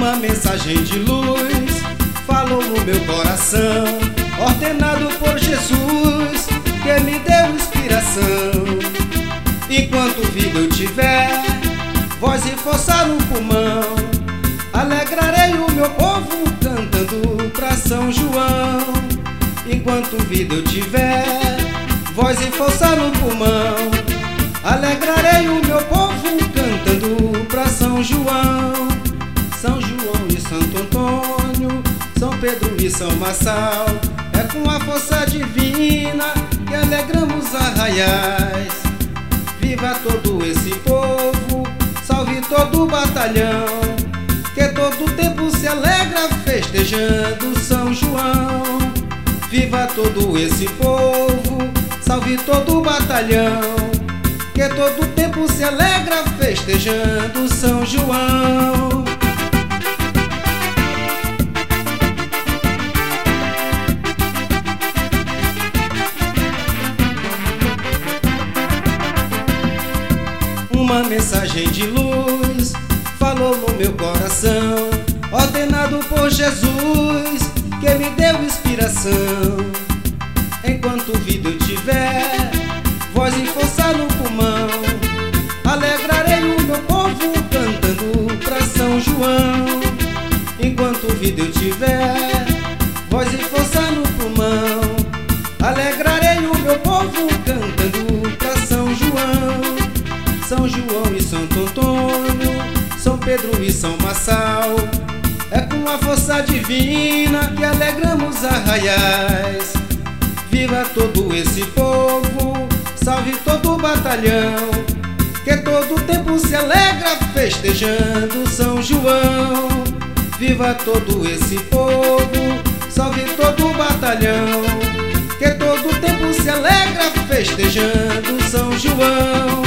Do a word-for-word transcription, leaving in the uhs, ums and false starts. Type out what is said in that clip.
Uma mensagem de luz falou no meu coração, ordenado por Jesus, que me deu inspiração. Enquanto vida eu tiver, voz e força no pulmão, alegrarei o meu povo cantando pra São João. Enquanto vida eu tiver, voz e força no pulmão, alegrarei o meu povo cantando pra São João. São João e Santo Antônio, São Pedro e São Marçal, é com a força divina que alegramos arraiais. Viva todo esse povo, salve todo o batalhão, que todo tempo se alegra festejando São João. Viva todo esse povo, salve todo o batalhão, que todo tempo se alegra festejando São João. Uma mensagem de luz falou no meu coração, ordenado por Jesus, que me deu inspiração. Enquanto vida eu tiver, voz e força no pulmão, alegrarei o meu povo cantando pra São João. Enquanto vida eu tiver, voz e força no pulmão, alegrarei o meu povo cantando pra São João. São João e Santo Antônio, São Pedro e São Marçal, é com a força divina que alegramos arraiais. Viva todo esse povo, salve todo o batalhão, que todo tempo se alegra festejando São João. Viva todo esse povo, salve todo o batalhão, que todo tempo se alegra festejando São João.